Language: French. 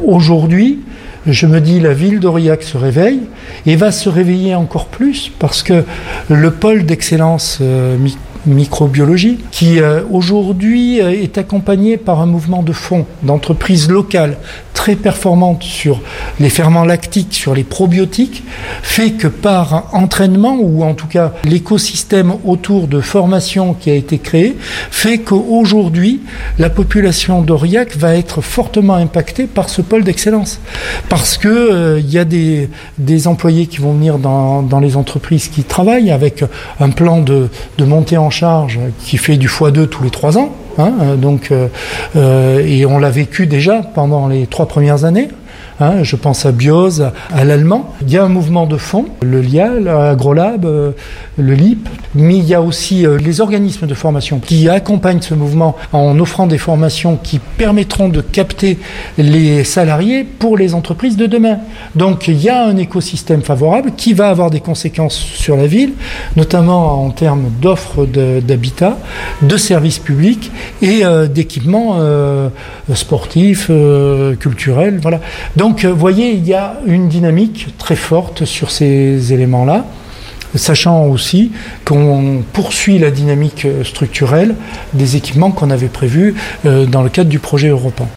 Aujourd'hui, je me dis, la ville d'Aurillac se réveille et va se réveiller encore plus parce que le pôle d'excellence microbiologie, qui aujourd'hui est accompagné par un mouvement de fond d'entreprises locales très performantes sur les ferments lactiques, sur les probiotiques, fait que par entraînement, ou en tout cas l'écosystème autour de formation qui a été créé, fait qu'aujourd'hui, la population d'Aurillac va être fortement impactée par ce pôle d'excellence. Parce que y a des employés qui vont venir dans les entreprises qui travaillent avec un plan de montée en charge qui fait du x2 tous les 3 ans. Et on l'a vécu déjà pendant les 3 premières années. Je pense à Bios, à l'allemand. Il y a un mouvement de fond, le LIA, l'Agrolab, le LIP, mais il y a aussi les organismes de formation qui accompagnent ce mouvement en offrant des formations qui permettront de capter les salariés pour les entreprises de demain. Donc il y a un écosystème favorable qui va avoir des conséquences sur la ville, notamment en termes d'offres d'habitat, de services publics et d'équipements sportifs, culturels. Voilà. Donc, vous voyez, il y a une dynamique très forte sur ces éléments-là, sachant aussi qu'on poursuit la dynamique structurelle des équipements qu'on avait prévus dans le cadre du projet Europan.